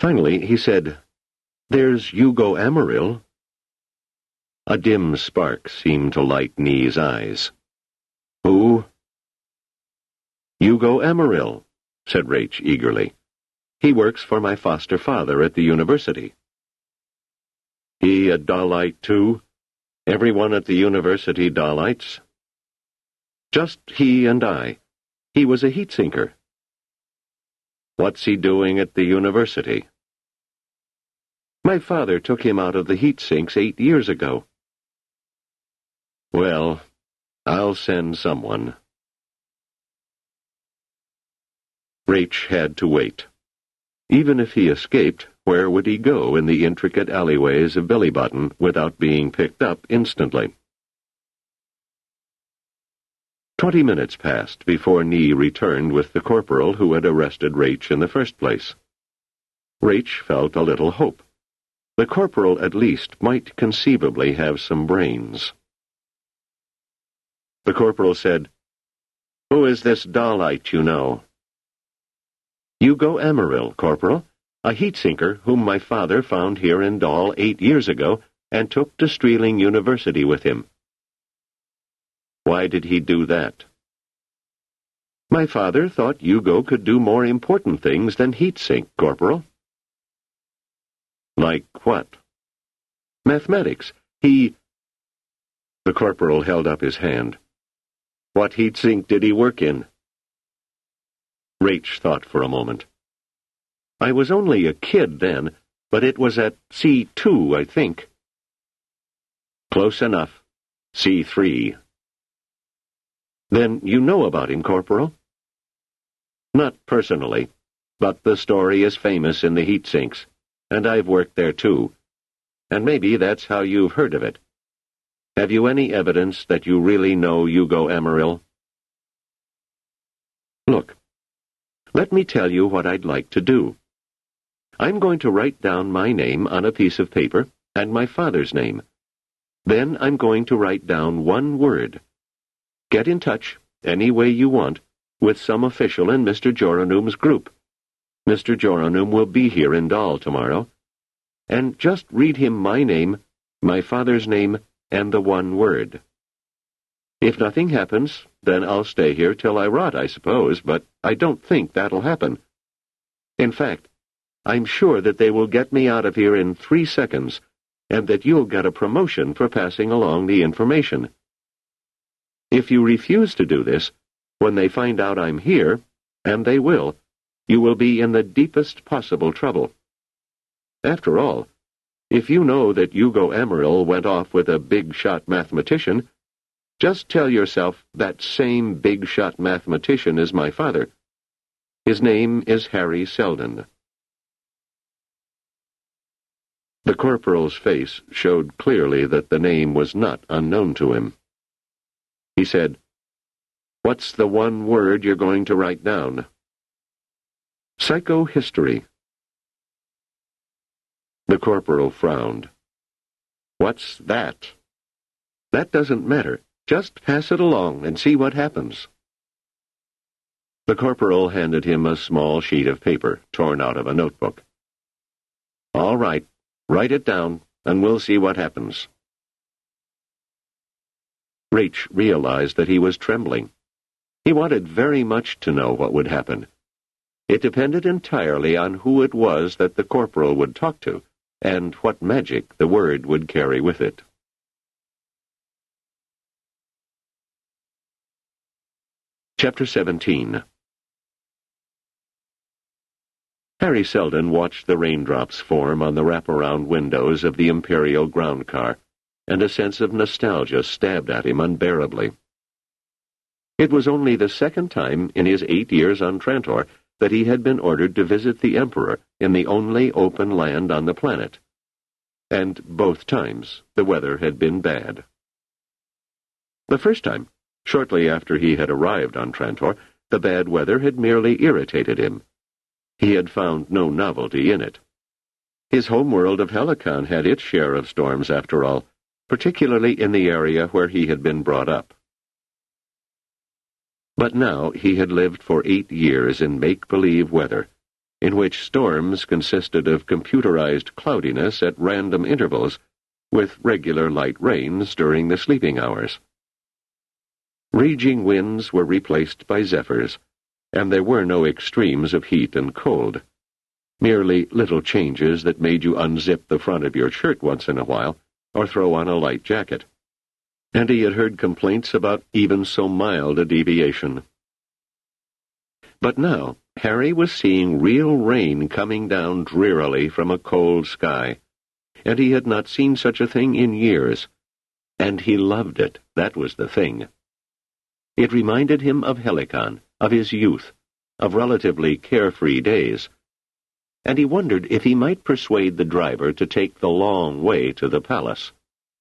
Finally, he said, "There's Hugo Amaryl." A dim spark seemed to light Nee's eyes. "Who?" "Hugo Amaryl," said Rache eagerly. "He works for my foster father at the university." "He a Dahlite, too? Everyone at the university Dahlites?" "Just he and I. He was a heat-sinker." "What's he doing at the university?" "My father took him out of the heat sinks 8 years ago." "Well, I'll send someone." Rache had to wait. Even if he escaped, where would he go in the intricate alleyways of Billybottom without being picked up instantly? 20 minutes passed before Nee returned with the corporal who had arrested Rache in the first place. Rache felt a little hope. The corporal at least might conceivably have some brains. The corporal said, "Who is this Dahlite you know?" "Hugo Amaryl, Corporal, a heat-sinker whom my father found here in Dahl 8 years ago and took to Streeling University with him." "Why did he do that?" "My father thought Hugo could do more important things than heat-sink, Corporal." "Like what?" "Mathematics. He—" The corporal held up his hand. "What heat-sink did he work in?" Rache thought for a moment. "I was only a kid then, but it was at C2, I think." "Close enough. C3. "Then you know about him, Corporal?" "Not personally, but the story is famous in the heat sinks, and I've worked there too. And maybe that's how you've heard of it. Have you any evidence that you really know Hugo Amaryl?" "Look, let me tell you what I'd like to do. I'm going to write down my name on a piece of paper and my father's name. Then I'm going to write down one word. Get in touch, any way you want, with some official in Mr. Joranum's group. Mr. Joranum will be here in Dahl tomorrow. And just read him my name, my father's name, and the one word. If nothing happens, then I'll stay here till I rot, I suppose, but I don't think that'll happen. In fact, I'm sure that they will get me out of here in 3 seconds, and that you'll get a promotion for passing along the information. If you refuse to do this, when they find out I'm here, and they will, you will be in the deepest possible trouble. After all, if you know that Hugo Amaryl went off with a big-shot mathematician, just tell yourself that same big-shot mathematician is my father. His name is Harry Seldon." The corporal's face showed clearly that the name was not unknown to him. He said, "What's the one word you're going to write down?" "Psychohistory." The corporal frowned. "What's that?" "That doesn't matter. Just pass it along and see what happens." The corporal handed him a small sheet of paper, torn out of a notebook. "All right, write it down, and we'll see what happens." Rache realized that he was trembling. He wanted very much to know what would happen. It depended entirely on who it was that the corporal would talk to, and what magic the word would carry with it. Chapter 17. Harry Seldon watched the raindrops form on the wraparound windows of the Imperial ground car, and a sense of nostalgia stabbed at him unbearably. It was only the second time in his 8 years on Trantor that he had been ordered to visit the Emperor in the only open land on the planet. And both times the weather had been bad. The first time, shortly after he had arrived on Trantor, the bad weather had merely irritated him. He had found no novelty in it. His homeworld of Helicon had its share of storms, after all, particularly in the area where he had been brought up. But now he had lived for 8 years in make-believe weather, in which storms consisted of computerized cloudiness at random intervals, with regular light rains during the sleeping hours. Raging winds were replaced by zephyrs, and there were no extremes of heat and cold, merely little changes that made you unzip the front of your shirt once in a while or throw on a light jacket. And he had heard complaints about even so mild a deviation. But now, Harry was seeing real rain coming down drearily from a cold sky, and he had not seen such a thing in years. And he loved it, that was the thing. It reminded him of Helicon, of his youth, of relatively carefree days, and he wondered if he might persuade the driver to take the long way to the palace.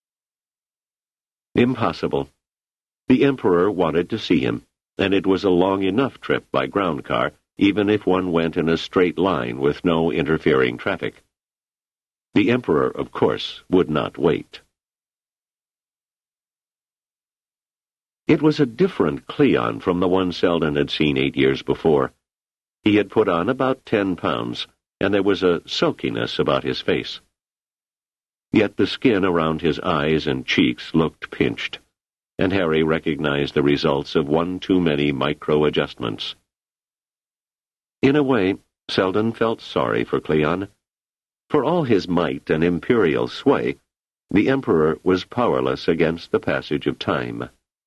Impossible. The Emperor wanted to see him, and it was a long enough trip by ground car, even if one went in a straight line with no interfering traffic. The Emperor, of course, would not wait. It was a different Cleon from the one Selden had seen 8 years before. He had put on about 10 pounds, and there was a sulkiness about his face. Yet the skin around his eyes and cheeks looked pinched, and Harry recognized the results of one too many micro-adjustments. In a way, Selden felt sorry for Cleon. For all his might and imperial sway, the Emperor was powerless against the passage of time.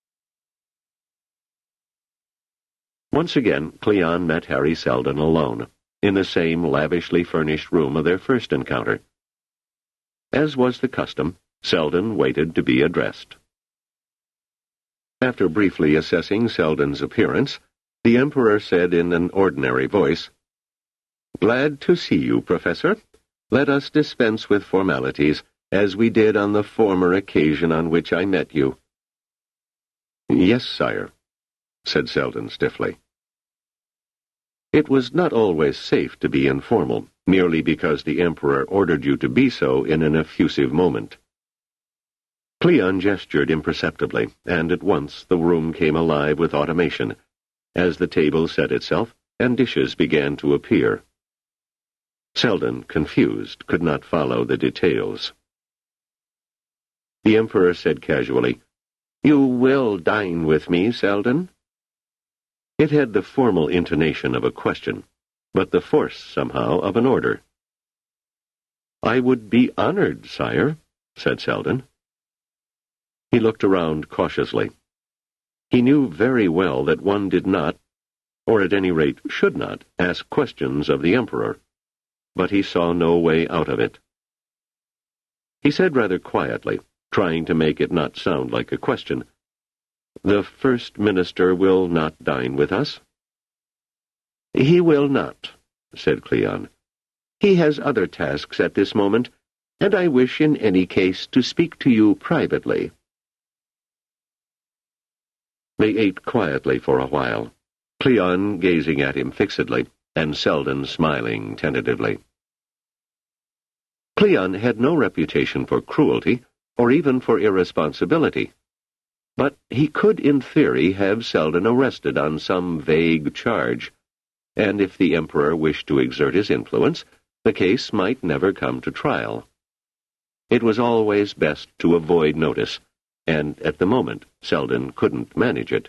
Once again, Cleon met Harry Selden alone, in the same lavishly furnished room of their first encounter. As was the custom, Selden waited to be addressed. After briefly assessing Selden's appearance, the Emperor said in an ordinary voice, "Glad to see you, Professor. Let us dispense with formalities, as we did on the former occasion on which I met you." "Yes, sire," said Selden stiffly. It was not always safe to be informal, merely because the Emperor ordered you to be so in an effusive moment. Cleon gestured imperceptibly, and at once the room came alive with automation, as the table set itself and dishes began to appear. Selden, confused, could not follow the details. The Emperor said casually, "You will dine with me, Selden?" It had the formal intonation of a question, but the force, somehow, of an order. "I would be honored, sire," said Selden. He looked around cautiously. He knew very well that one did not, or at any rate should not, ask questions of the Emperor, but he saw no way out of it. He said rather quietly, trying to make it not sound like a question, "The First Minister will not dine with us?" "He will not," said Cleon. "He has other tasks at this moment, and I wish in any case to speak to you privately." They ate quietly for a while, Cleon gazing at him fixedly, and Selden smiling tentatively. Cleon had no reputation for cruelty, or even for irresponsibility, but he could in theory have Selden arrested on some vague charge, and if the Emperor wished to exert his influence, the case might never come to trial. It was always best to avoid notice, and at the moment Selden couldn't manage it.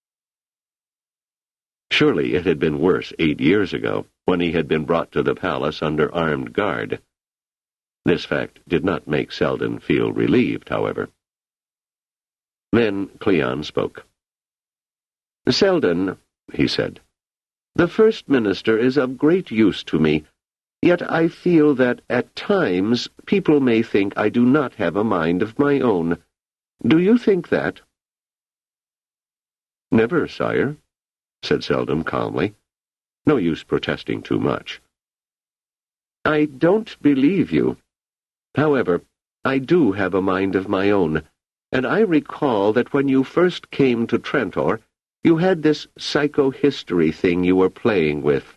Surely it had been worse 8 years ago, when he had been brought to the palace under armed guard. This fact did not make Selden feel relieved, however. Then Cleon spoke. "Selden," he said, "the First Minister is of great use to me, yet I feel that at times people may think I do not have a mind of my own. Do you think that?" "Never, sire," said Selden calmly. "No use protesting too much." "I don't believe you. However, I do have a mind of my own, and I recall that when you first came to Trantor, you had this psychohistory thing you were playing with."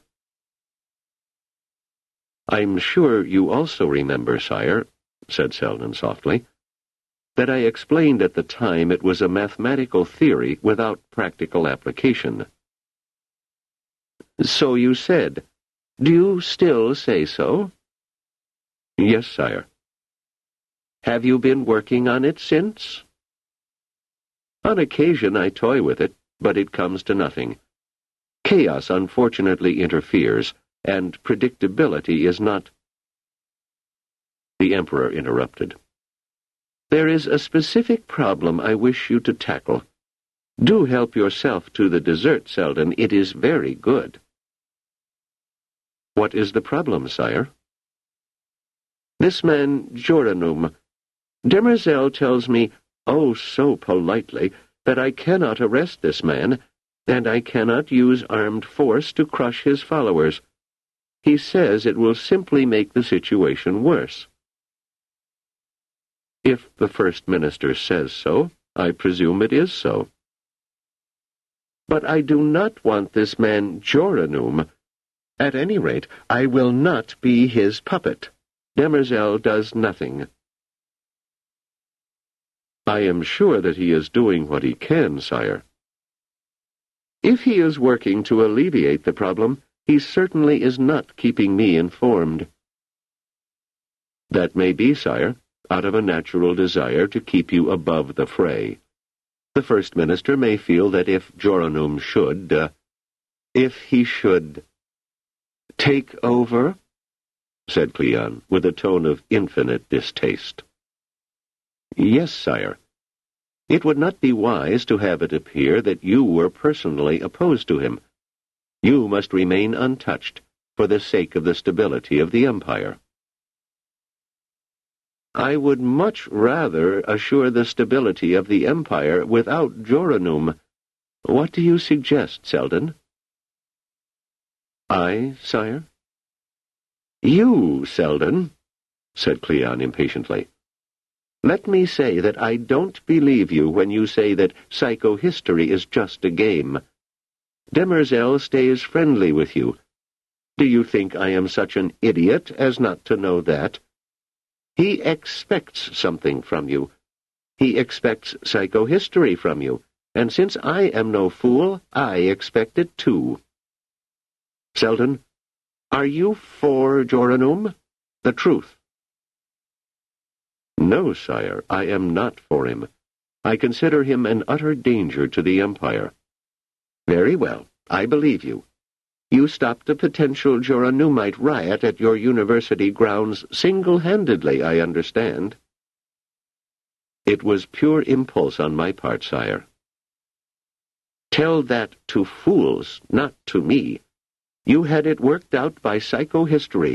"I'm sure you also remember, sire," said Selden softly, "that I explained at the time it was a mathematical theory without practical application." "So you said. Do you still say so? Yes, sire. Have you been working on it since? On occasion I toy with it, but it comes to nothing. Chaos unfortunately interferes, and predictability is not... The Emperor interrupted. There is a specific problem I wish you to tackle. Do help yourself to the dessert, Selden. It is very good. What is the problem, sire? This man, Joranum. Demerzel tells me, oh so politely, that I cannot arrest this man, and I cannot use armed force to crush his followers. He says it will simply make the situation worse. If the First Minister says so, I presume it is so. But I do not want this man Joranum. At any rate, I will not be his puppet. Demerzel does nothing. I am sure that he is doing what he can, sire. If he is working to alleviate the problem, he certainly is not keeping me informed. That may be, sire, out of a natural desire to keep you above the fray. The First Minister may feel that if Joranum should, take over, said Cleon, with a tone of infinite distaste. Yes, sire. It would not be wise to have it appear that you were personally opposed to him. You must remain untouched for the sake of the stability of the Empire. I would much rather assure the stability of the Empire without Joranum. What do you suggest, Selden? I, sire? You, Selden, said Cleon impatiently. Let me say that I don't believe you when you say that psychohistory is just a game. Demerzel stays friendly with you. Do you think I am such an idiot as not to know that? He expects something from you. He expects psychohistory from you, and since I am no fool, I expect it too. Selden, are you for Joranum? The truth. No, sire, I am not for him. I consider him an utter danger to the Empire. Very well, I believe you. You stopped a potential Joranumite riot at your university grounds single-handedly, I understand. It was pure impulse on my part, sire. Tell that to fools, not to me. You had it worked out by psychohistory.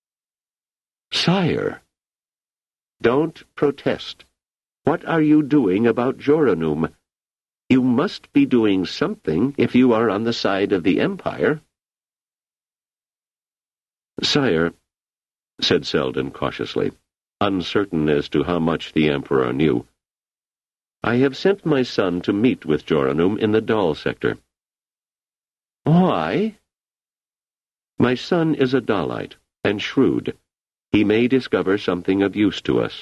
Sire! Don't protest. What are you doing about Joranum? You must be doing something if you are on the side of the Empire. Sire, said Selden cautiously, uncertain as to how much the Emperor knew, I have sent my son to meet with Joranum in the Dahl sector. Why? My son is a Dahlite, and shrewd. He may discover something of use to us.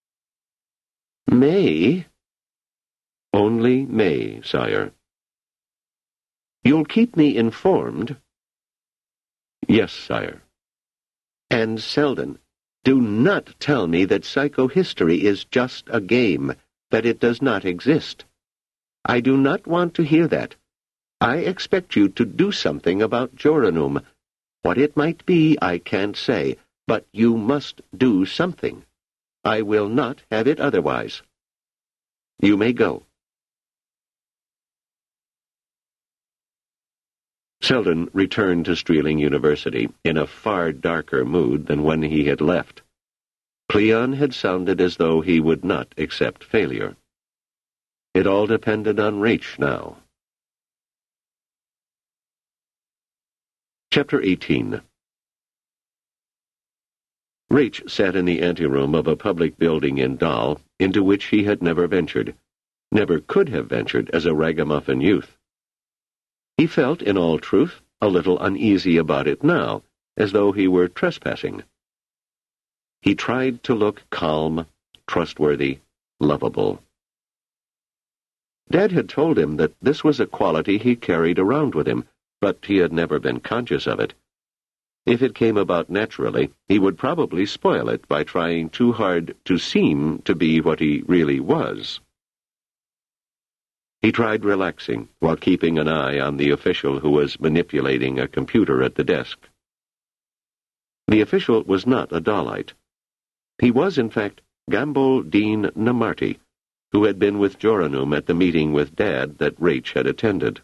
May? Only may, sire. You'll keep me informed? Yes, sire. And Selden, do not tell me that psychohistory is just a game, that it does not exist. I do not want to hear that. I expect you to do something about Joranum. What it might be, I can't say, but you must do something. I will not have it otherwise. You may go. Selden returned to Streeling University in a far darker mood than when he had left. Cleon had sounded as though he would not accept failure. It all depended on Rache now. Chapter 18. Rache sat in the anteroom of a public building in Dahl, into which he had never ventured, never could have ventured as a ragamuffin youth. He felt, in all truth, a little uneasy about it now, as though he were trespassing. He tried to look calm, trustworthy, lovable. Dad had told him that this was a quality he carried around with him, but he had never been conscious of it. If it came about naturally, he would probably spoil it by trying too hard to seem to be what he really was. He tried relaxing while keeping an eye on the official who was manipulating a computer at the desk. The official was not a Dahlite. He was, in fact, Gamble Dean Namarti, who had been with Joranum at the meeting with Dad that Raich had attended.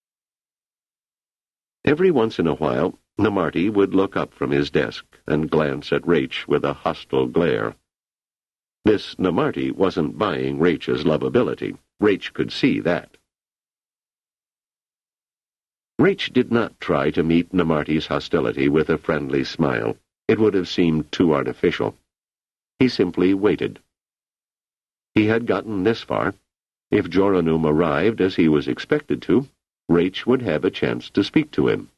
Every once in a while, Namarti would look up from his desk and glance at Raich with a hostile glare. This Namarti wasn't buying Raich's lovability. Raich could see that. Raich did not try to meet Namarti's hostility with a friendly smile. It would have seemed too artificial. He simply waited. He had gotten this far. If Joranum arrived as he was expected to, Raich would have a chance to speak to him.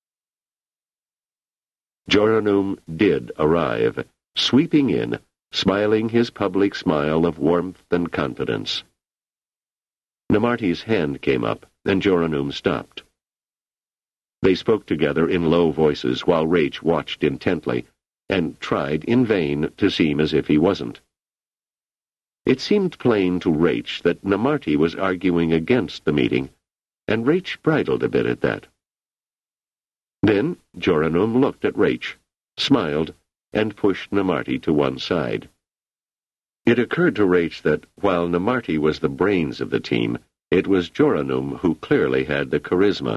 Joranum did arrive, sweeping in, smiling his public smile of warmth and confidence. Namarti's hand came up, and Joranum stopped. They spoke together in low voices while Raich watched intently, and tried in vain to seem as if he wasn't. It seemed plain to Raich that Namarti was arguing against the meeting, and Raich bridled a bit at that. Then Joranum looked at Raich, smiled, and pushed Namarti to one side. It occurred to Raich that, while Namarti was the brains of the team, it was Joranum who clearly had the charisma.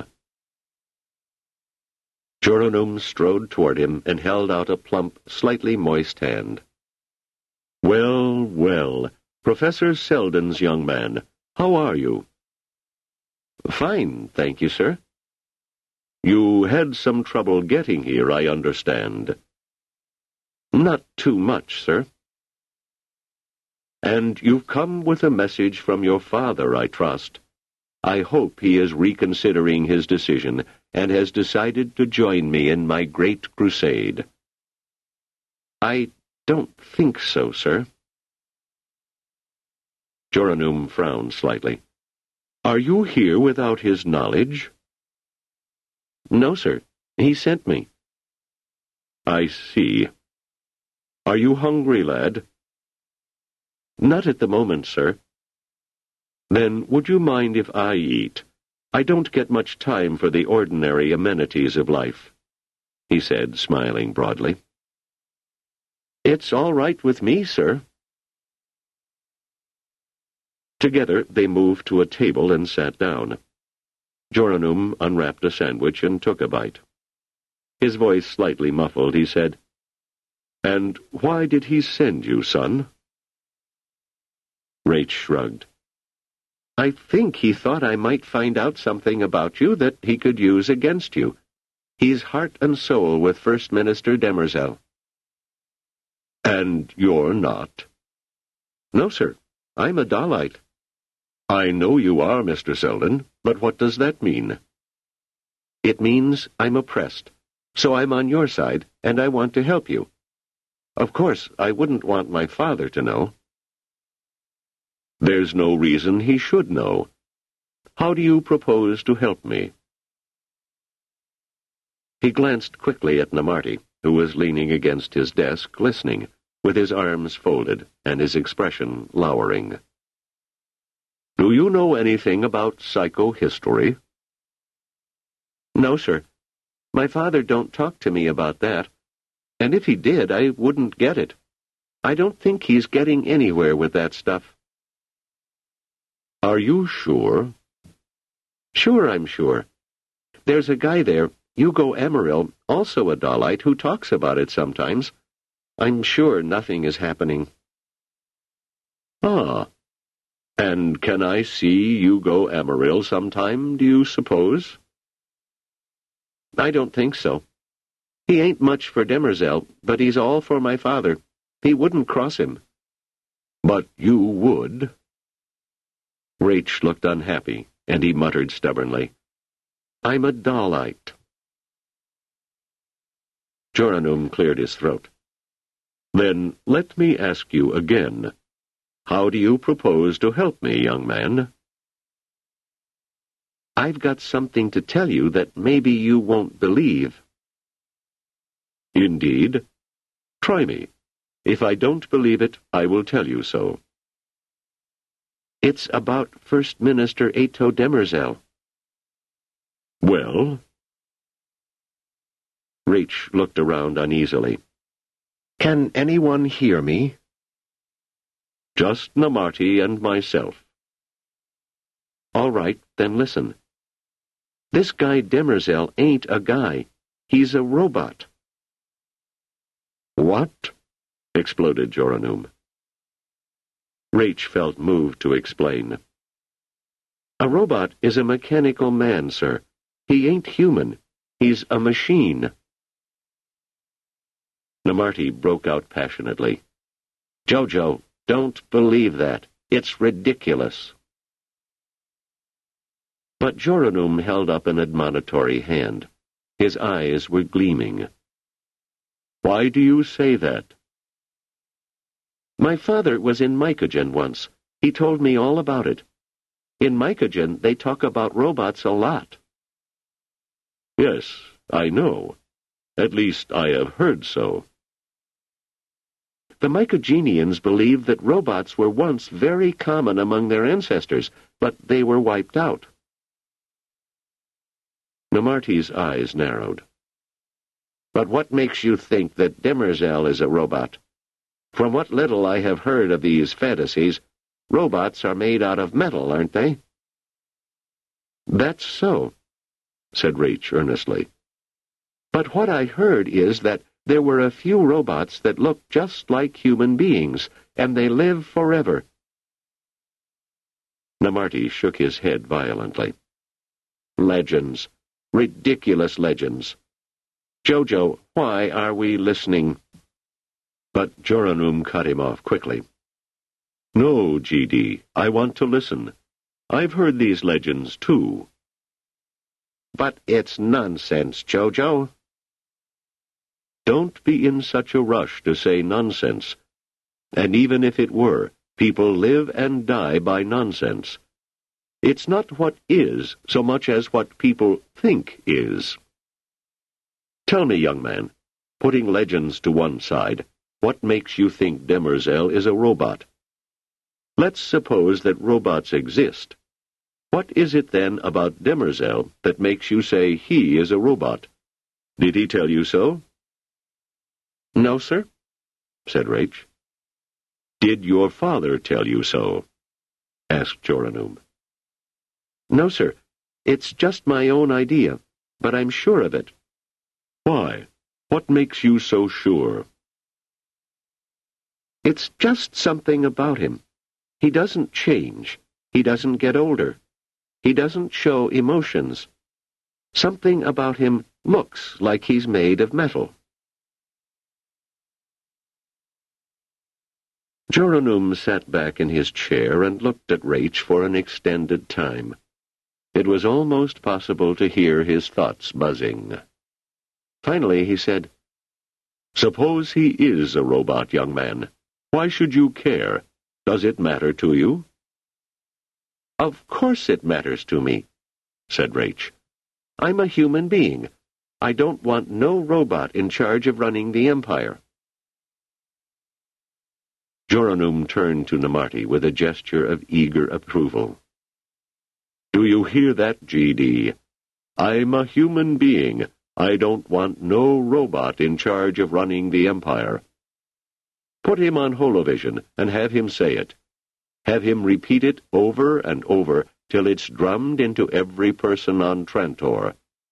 Joranum strode toward him and held out a plump, slightly moist hand. "Well, well, Professor Selden's young man, how are you?" "Fine, thank you, sir." "You had some trouble getting here, I understand." "Not too much, sir." "And you've come with a message from your father, I trust. I hope he is reconsidering his decision and has decided to join me in my great crusade." "I don't think so, sir." Joranum frowned slightly. "Are you here without his knowledge?" "No, sir. He sent me." "I see. Are you hungry, lad?" "Not at the moment, sir." "Then would you mind if I eat? I don't get much time for the ordinary amenities of life," he said, smiling broadly. "It's all right with me, sir." Together they moved to a table and sat down. Joranum unwrapped a sandwich and took a bite. His voice slightly muffled, he said, "And why did he send you, son?" Raich shrugged. "I think he thought I might find out something about you that he could use against you. He's heart and soul with First Minister Demerzel." "And you're not?" "No, sir. I'm a Dahlite." "I know you are, Mr. Selden, but what does that mean?" "It means I'm oppressed, so I'm on your side, and I want to help you. Of course, I wouldn't want my father to know." "There's no reason he should know. How do you propose to help me?" He glanced quickly at Namarti, who was leaning against his desk, listening, with his arms folded and his expression lowering. "Do you know anything about psychohistory?" "No, sir. My father don't talk to me about that, and if he did, I wouldn't get it. I don't think he's getting anywhere with that stuff." "Are you sure?" "Sure, I'm sure. There's a guy there, Hugo Emeril, also a Dahlite, who talks about it sometimes. I'm sure nothing is happening." "Ah. And can I see Hugo Emeril sometime, do you suppose?" "I don't think so. He ain't much for Demerzel, but he's all for my father. He wouldn't cross him." "But you would?" Raich looked unhappy, and he muttered stubbornly, "I'm a Dahlite." Joranum cleared his throat. "Then let me ask you again. How do you propose to help me, young man?" "I've got something to tell you that maybe you won't believe." Indeed? Try me. If I don't believe it, I will tell you so. It's about First Minister Ato Demerzel. Well? Rach looked around uneasily. Can anyone hear me? Just Namarty and myself. All right, then listen. This guy Demerzel ain't a guy. He's a robot. What? Exploded Joranum. Rach felt moved to explain. A robot is a mechanical man, sir. He ain't human. He's a machine. Namarty broke out passionately. Jojo, don't believe that. It's ridiculous. But Joranum held up an admonitory hand. His eyes were gleaming. Why do you say that? My father was in Mycogen once. He told me all about it. In Mycogen, they talk about robots a lot. Yes, I know. At least I have heard so. The Mycogenians believe that robots were once very common among their ancestors, but they were wiped out. Namarty's eyes narrowed. But what makes you think that Demerzel is a robot? From what little I have heard of these fantasies, robots are made out of metal, aren't they? That's so, said Rach earnestly. But what I heard is that there were a few robots that look just like human beings, and they live forever. Namarty shook his head violently. Legends. Ridiculous legends. Jojo, why are we listening? But Joranum cut him off quickly. No, GD, I want to listen. I've heard these legends, too. But it's nonsense, Jojo. Don't be in such a rush to say nonsense. And even if it were, people live and die by nonsense. It's not what is so much as what people think is. Tell me, young man, putting legends to one side, what makes you think Demerzel is a robot? Let's suppose that robots exist. What is it then about Demerzel that makes you say he is a robot? Did he tell you so? No, sir, said Rach. Did your father tell you so? Asked Joranum. No, sir. It's just my own idea, but I'm sure of it. Why? What makes you so sure? It's just something about him. He doesn't change. He doesn't get older. He doesn't show emotions. Something about him looks like he's made of metal. Joranum sat back in his chair and looked at Rach for an extended time. It was almost possible to hear his thoughts buzzing. Finally he said, Suppose he is a robot, young man. Why should you care? Does it matter to you? Of course it matters to me, said Rach. I'm a human being. I don't want no robot in charge of running the Empire. Joranum turned to Namarty with a gesture of eager approval. Do you hear that, GD? I'm a human being. I don't want no robot in charge of running the Empire. Put him on holovision and have him say it. Have him repeat it over and over till it's drummed into every person on Trantor.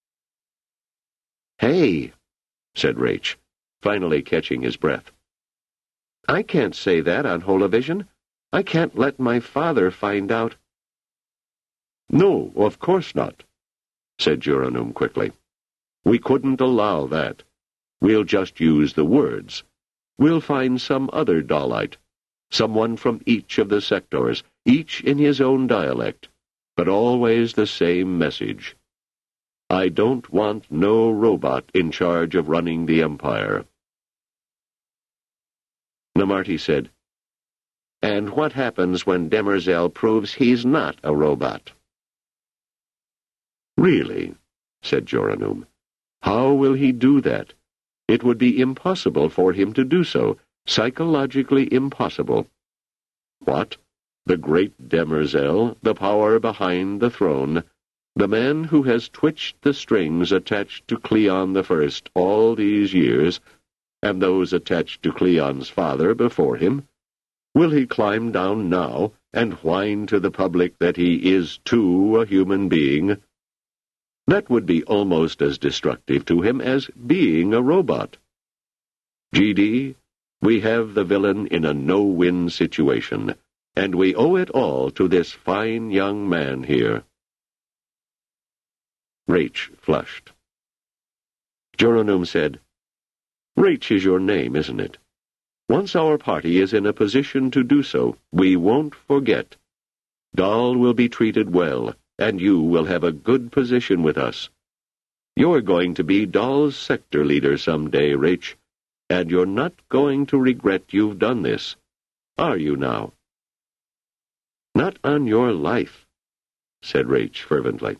Hey, said Rach, finally catching his breath. I can't say that on holovision. I can't let my father find out. No, of course not, said Joranum quickly. We couldn't allow that. We'll just use the words. We'll find some other Dalite, someone from each of the sectors, each in his own dialect, but always the same message. I don't want no robot in charge of running the Empire. Namarty said, And what happens when Demerzel proves he's not a robot? Really, said Joranum. How will he do that? It would be impossible for him to do so, psychologically impossible. What? The great Demerzel, the power behind the throne, the man who has twitched the strings attached to Cleon the First all these years, and those attached to Cleon's father before him? Will he climb down now and whine to the public that he is too a human being? That would be almost as destructive to him as being a robot. G.D., we have the villain in a no-win situation, and we owe it all to this fine young man here. Raich flushed. Geronome said, Raich is your name, isn't it? Once our party is in a position to do so, we won't forget. Dahl will be treated well, and you will have a good position with us. You're going to be Dahl's sector leader someday, Raich, and you're not going to regret you've done this, are you now? Not on your life, said Raich fervently.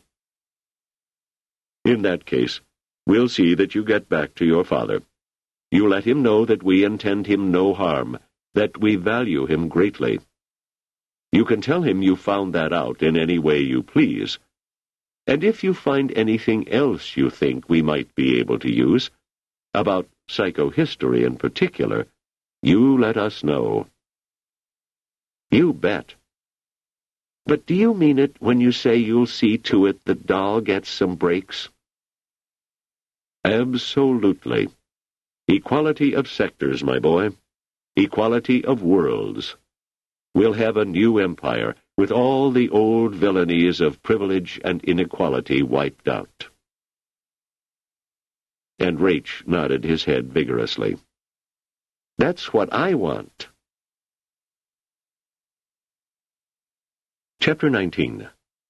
In that case, we'll see that you get back to your father. You let him know that we intend him no harm, that we value him greatly. You can tell him you found that out in any way you please. And if you find anything else you think we might be able to use, about psychohistory in particular, you let us know. You bet. But do you mean it when you say you'll see to it that Dahl gets some breaks? Absolutely. Equality of sectors, my boy. Equality of worlds. We'll have a new empire, with all the old villainies of privilege and inequality wiped out. And Raich nodded his head vigorously. That's what I want. Chapter 19.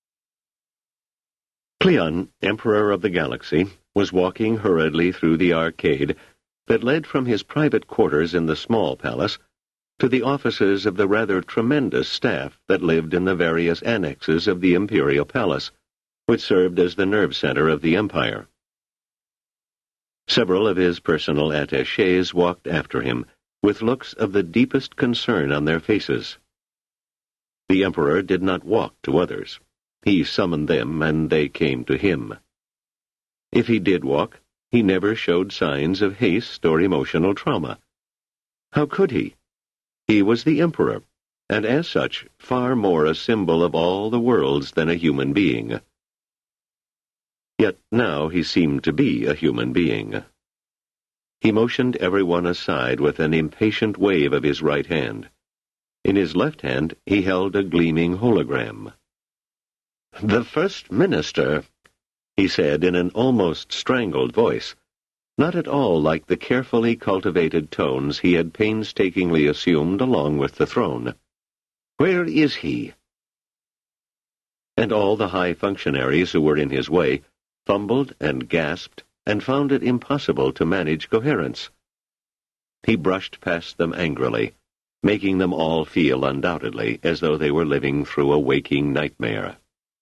Cleon, Emperor of the Galaxy, was walking hurriedly through the arcade that led from his private quarters in the small palace to the offices of the rather tremendous staff that lived in the various annexes of the Imperial Palace, which served as the nerve center of the Empire. Several of his personal attachés walked after him, with looks of the deepest concern on their faces. The Emperor did not walk to others. He summoned them, and they came to him. If he did walk, he never showed signs of haste or emotional trauma. How could he? He was the Emperor, and as such, far more a symbol of all the worlds than a human being. Yet now he seemed to be a human being. He motioned everyone aside with an impatient wave of his right hand. In his left hand he held a gleaming hologram. "The First Minister," he said in an almost strangled voice, not at all like the carefully cultivated tones he had painstakingly assumed along with the throne. "Where is he?" And all the high functionaries who were in his way fumbled and gasped and found it impossible to manage coherence. He brushed past them angrily, making them all feel undoubtedly as though they were living through a waking nightmare.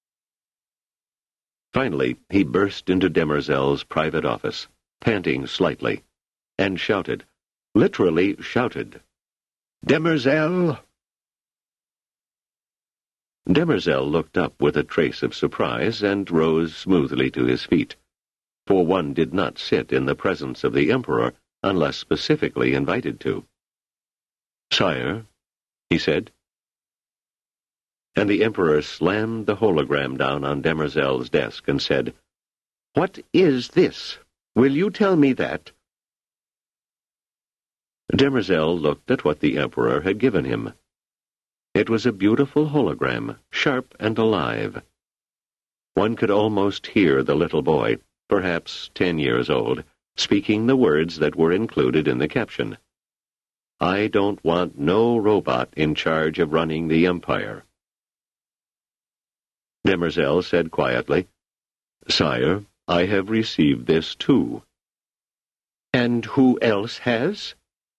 Finally, he burst into Demerzel's private office, panting slightly, and shouted, literally shouted, "Demerzel!" Demerzel looked up with a trace of surprise and rose smoothly to his feet, for one did not sit in the presence of the Emperor unless specifically invited to. "Sire," he said. And the Emperor slammed the hologram down on Demerzel's desk and said, "What is this? Will you tell me that?" Demerzel looked at what the Emperor had given him. It was a beautiful hologram, sharp and alive. One could almost hear the little boy, perhaps 10 years old, speaking the words that were included in the caption. "I don't want no robot in charge of running the Empire." Demerzel said quietly, "Sire, I have received this too." "And who else has?"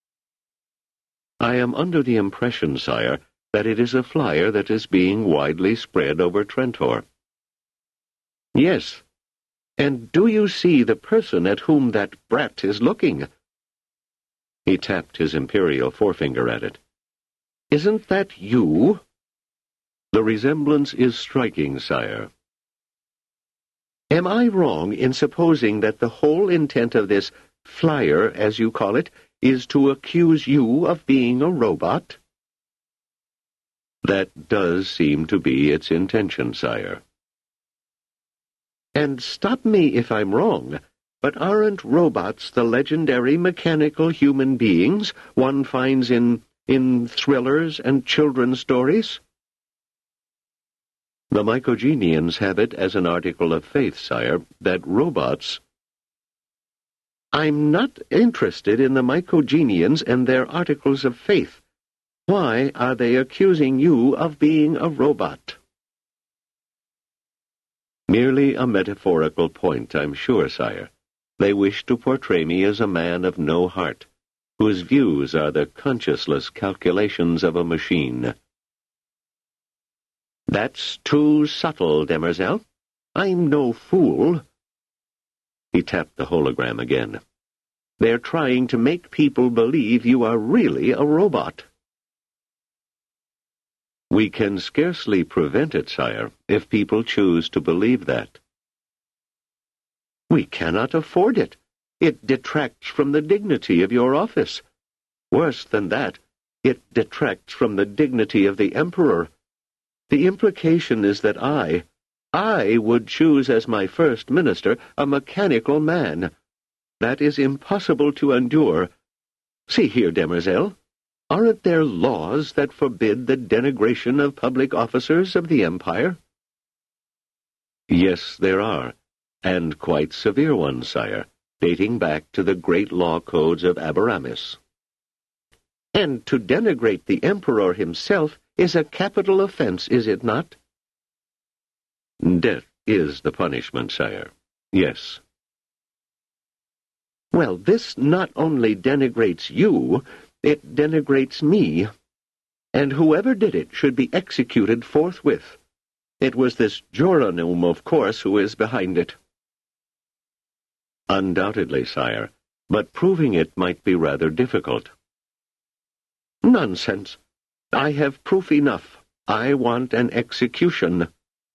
"I am under the impression, sire, that it is a flyer that is being widely spread over Trentor." "Yes, And do you see the person at whom that brat is looking?" He tapped his imperial forefinger at it. "Isn't that you?" "The resemblance is striking, sire." "Am I wrong in supposing that the whole intent of this flyer, as you call it, is to accuse you of being a robot?" "That does seem to be its intention, sire." "And stop me if I'm wrong, but aren't robots the legendary mechanical human beings one finds in thrillers and children's stories?" "The Mycogenians have it as an article of faith, sire, that robots—" "I'm not interested in the Mycogenians and their articles of faith. Why are they accusing you of being a robot?" "Merely a metaphorical point, I'm sure, sire. They wish to portray me as a man of no heart, whose views are the conscienceless calculations of a machine." "That's too subtle, Demerzel. I'm no fool." He tapped the hologram again. "They're trying to make people believe you are really a robot." "We can scarcely prevent it, sire, if people choose to believe that." "We cannot afford it. It detracts from the dignity of your office. Worse than that, it detracts from the dignity of the Emperor. The implication is that I would choose as my first minister a mechanical man. That is impossible to endure. See here, Demerzel. Aren't there laws that forbid the denigration of public officers of the Empire?" "Yes, there are, and quite severe ones, sire, dating back to the great law codes of Aberamis." "And to denigrate the Emperor himself is a capital offense, is it not?" "Death is the punishment, sire. Yes." "Well, this not only denigrates you, it denigrates me. And whoever did it should be executed forthwith. It was this Joranum, of course, who is behind it." "Undoubtedly, sire, but proving it might be rather difficult." "Nonsense. I have proof enough. I want an execution."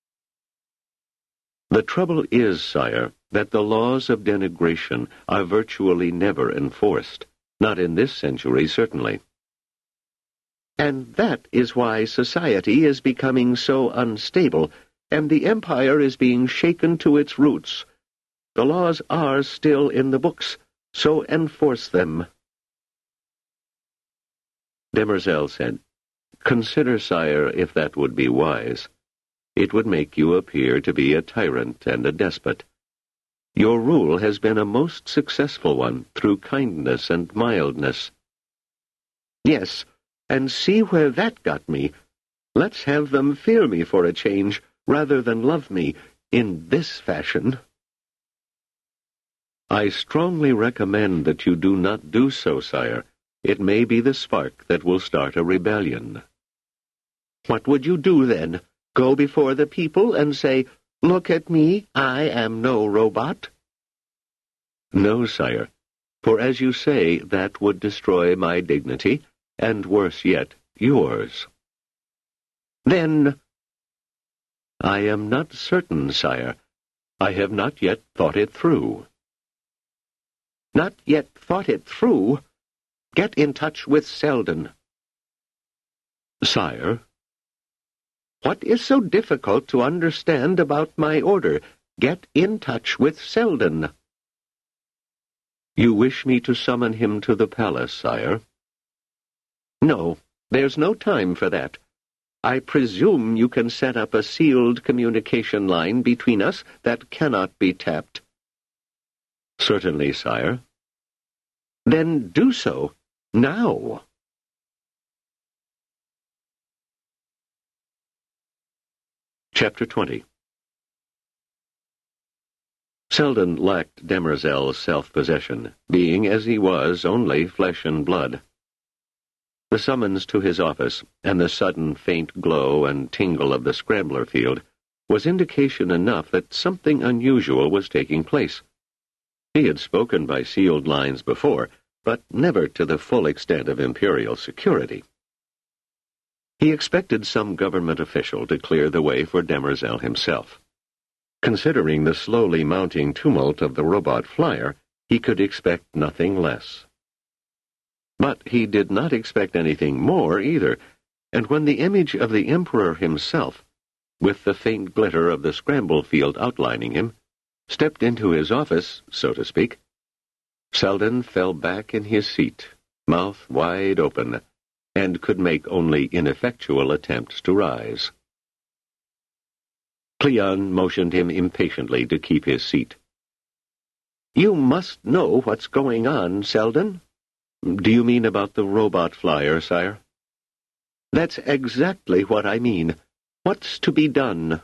"The trouble is, sire, that the laws of denigration are virtually never enforced. Not in this century, certainly." "And that is why society is becoming so unstable, and the Empire is being shaken to its roots. The laws are still in the books, so enforce them." Demerzel said, "Consider, sire, if that would be wise. It would make you appear to be a tyrant and a despot. Your rule has been a most successful one through kindness and mildness." "Yes, and see where that got me. Let's have them fear me for a change, rather than love me in this fashion." "I strongly recommend that you do not do so, sire. It may be the spark that will start a rebellion." "What would you do then? Go before the people and say, 'Look at me, I am no robot'?" "No, sire, for as you say, that would destroy my dignity, and worse yet, yours." "Then—" "I am not certain, sire. I have not yet thought it through." "Not yet thought it through? Get in touch with Selden." "Sire?" "What is so difficult to understand about my order? Get in touch with Selden." "You wish me to summon him to the palace, sire?" "No, there's no time for that. I presume you can set up a sealed communication line between us that cannot be tapped." "Certainly, sire." "Then do so, now." Chapter 20. Selden lacked Demerzel's self-possession, being, as he was, only flesh and blood. The summons to his office, and the sudden faint glow and tingle of the scrambler field, was indication enough that something unusual was taking place. He had spoken by sealed lines before, but never to the full extent of imperial security. He expected some government official to clear the way for Demerzel himself. Considering the slowly mounting tumult of the robot flyer, he could expect nothing less. But he did not expect anything more either, and when the image of the Emperor himself, with the faint glitter of the scramble field outlining him, stepped into his office, so to speak, Selden fell back in his seat, mouth wide open, and could make only ineffectual attempts to rise. Cleon motioned him impatiently to keep his seat. "You must know what's going on, Selden." "Do you mean about the robot flyer, sire?" "That's exactly what I mean. What's to be done?"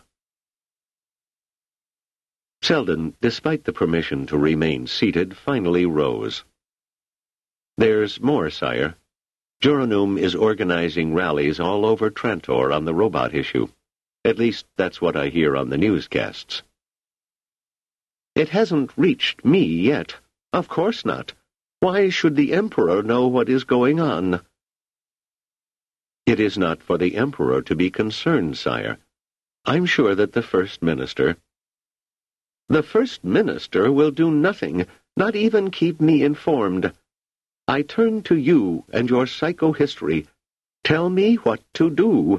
Selden, despite the permission to remain seated, finally rose. "There's more, sire. Joranum is organizing rallies all over Trantor on the robot issue. At least, that's what I hear on the newscasts." "It hasn't reached me yet. Of course not. Why should the Emperor know what is going on?" "It is not for the Emperor to be concerned, sire. I'm sure that the First Minister—" "The First Minister will do nothing, not even keep me informed. I turn to you and your psychohistory. Tell me what to do."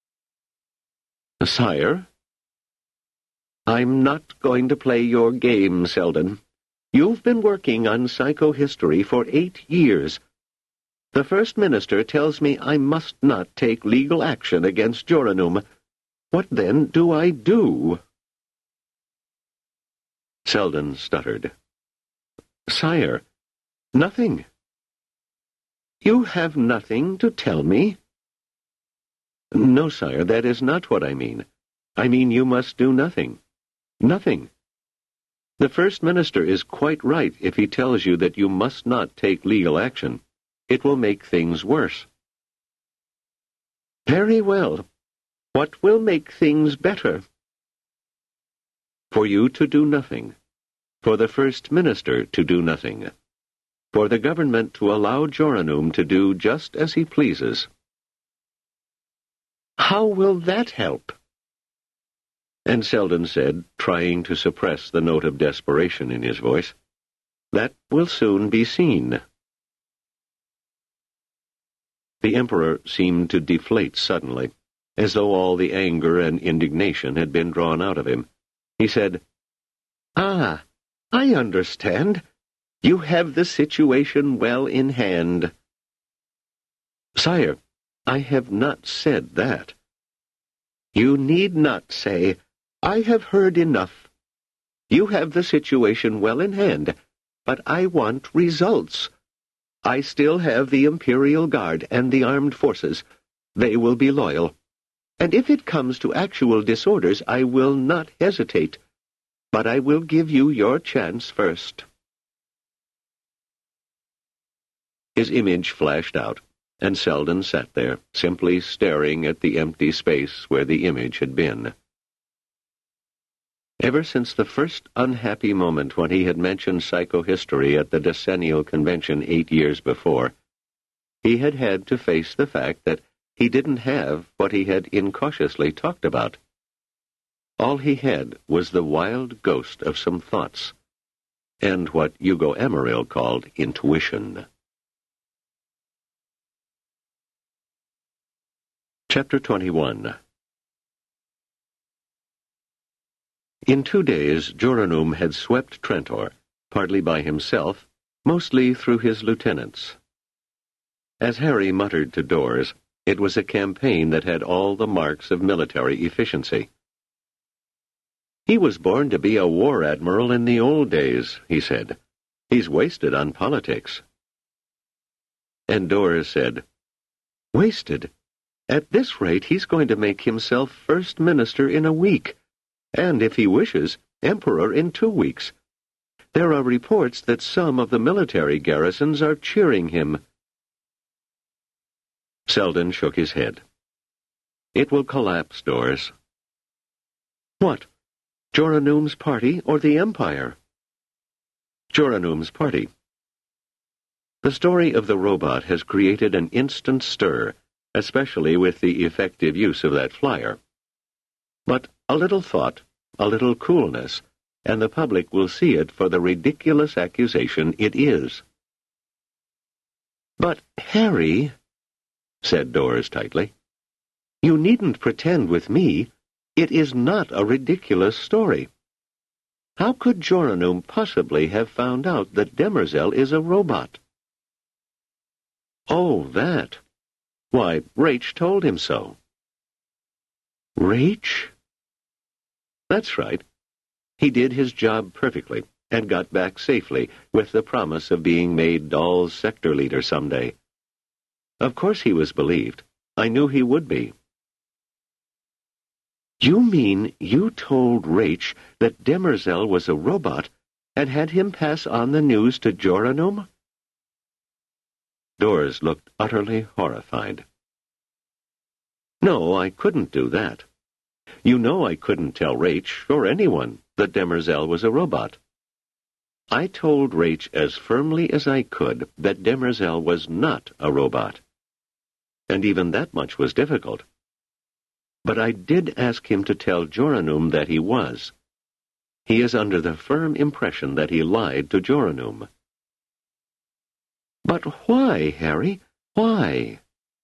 "Sire?" "I'm not going to play your game, Selden. You've been working on psychohistory for 8 years. The First Minister tells me I must not take legal action against Joranum. What then do I do?" Selden stuttered. "Sire, nothing." "You have nothing to tell me?" "No, sire, that is not what I mean. I mean you must do nothing. Nothing. The First Minister is quite right if he tells you that you must not take legal action. It will make things worse." "Very well. What will make things better?" "For you to do nothing. For the First Minister to do nothing. For the government to allow Joranum to do just as he pleases." "How will that help?" And Selden said, trying to suppress the note of desperation in his voice, "That will soon be seen." The Emperor seemed to deflate suddenly, as though all the anger and indignation had been drawn out of him. He said, "Ah, I understand. You have the situation well in hand." "Sire, I have not said that." "You need not say. I have heard enough. You have the situation well in hand, but I want results. I still have the Imperial Guard and the armed forces. They will be loyal. And if it comes to actual disorders, I will not hesitate. But I will give you your chance first." His image flashed out, and Selden sat there, simply staring at the empty space where the image had been. Ever since the first unhappy moment when he had mentioned psychohistory at the decennial convention 8 years before, he had had to face the fact that he didn't have what he had incautiously talked about. All he had was the wild ghost of some thoughts, and what Hugo Emeril called intuition. Chapter 21. In 2 days, Joranum had swept Trantor, partly by himself, mostly through his lieutenants. As Harry muttered to Dors, it was a campaign that had all the marks of military efficiency. "He was born to be a war admiral in the old days," he said. "He's wasted on politics." And Dors said, "Wasted? At this rate, he's going to make himself First Minister in a week. And, if he wishes, Emperor in 2 weeks. There are reports that some of the military garrisons are cheering him." Selden shook his head. "It will collapse, Dors." What? Joranum's party or the Empire? Joranum's party. The story of the robot has created an instant stir, especially with the effective use of that flyer. But a little thought, a little coolness, and the public will see it for the ridiculous accusation it is. "But, Harry," said Dors tightly, "you needn't pretend with me. It is not a ridiculous story. How could Joranum possibly have found out that Demerzel is a robot?" "Oh, that. Why, Raich told him so." "Raich?" "That's right. He did his job perfectly and got back safely with the promise of being made Dahl's sector leader someday. Of course he was believed. I knew he would be." "You mean you told Raich that Demerzel was a robot and had him pass on the news to Joranum?" Dors looked utterly horrified. "No, I couldn't do that. You know I couldn't tell Raich, or anyone, that Demerzel was a robot. I told Raich as firmly as I could that Demerzel was not a robot. And even that much was difficult. But I did ask him to tell Joranum that he was. He is under the firm impression that he lied to Joranum." "But why, Harry? Why?"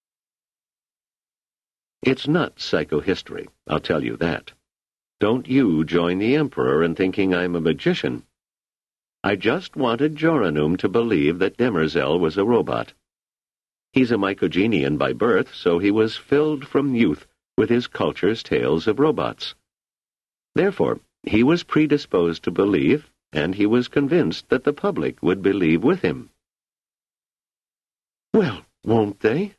"It's not psychohistory, I'll tell you that. Don't you join the Emperor in thinking I'm a magician. I just wanted Joranum to believe that Demerzel was a robot. He's a Mycogenian by birth, so he was filled from youth with his culture's tales of robots. Therefore, he was predisposed to believe, and he was convinced that the public would believe with him." "Well, won't they?"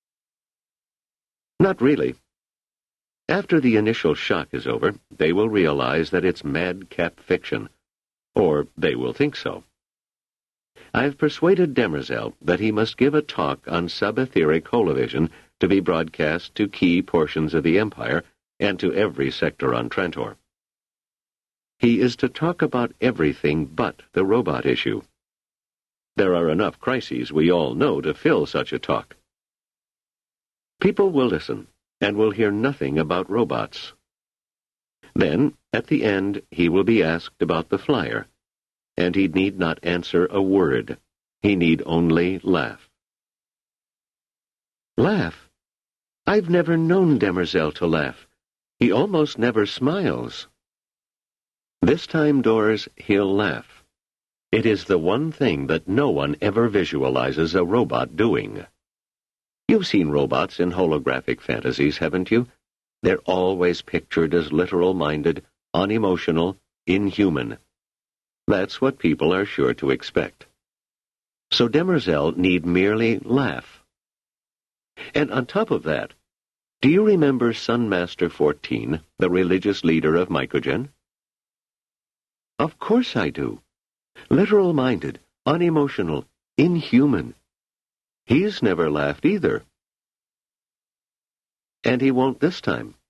"Not really. After the initial shock is over, they will realize that it's madcap fiction, or they will think so. I've persuaded Demerzel that he must give a talk on subetheric holovision to be broadcast to key portions of the Empire and to every sector on Trantor. He is to talk about everything but the robot issue. There are enough crises we all know to fill such a talk. People will listen and will hear nothing about robots. Then, at the end, he will be asked about the flyer, and he need not answer a word. He need only laugh." "Laugh? I've never known Demerzel to laugh. He almost never smiles." "This time, Dors, he'll laugh. It is the one thing that no one ever visualizes a robot doing. You've seen robots in holographic fantasies, haven't you? They're always pictured as literal-minded, unemotional, inhuman. That's what people are sure to expect. So Demerzel need merely laugh. And on top of that, do you remember Sunmaster 14, the religious leader of Mycogen?" "Of course I do. Literal-minded, unemotional, inhuman. He's never laughed either." "And he won't this time.